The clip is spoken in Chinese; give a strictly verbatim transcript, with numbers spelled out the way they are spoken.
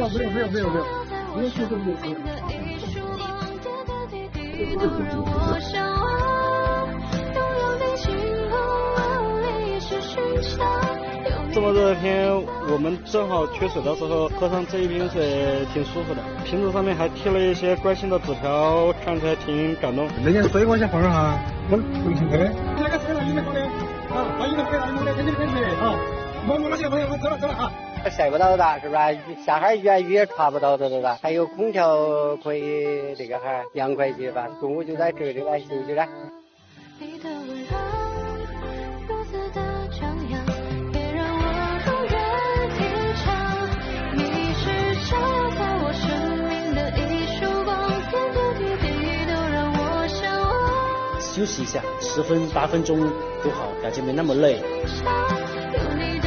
有没有没有没有没有，没有说这么多。 这么热的天，我们正好缺水的时候，喝上这一瓶水挺舒服的。瓶子上面还贴了一些关心的纸条，看起来挺感动。 那件水往下放哈，我我请客。那个水了，你们好的啊，把你们好的，你们赶紧赶紧啊，我我那些朋友我走了走了啊。 晒不到的是吧？下哈雨啊雨也查不到的对吧？还有空调可以这个哈凉快些吧。中午就在这里来休息了。 休息一下，十分八分钟就好，感觉没那么累。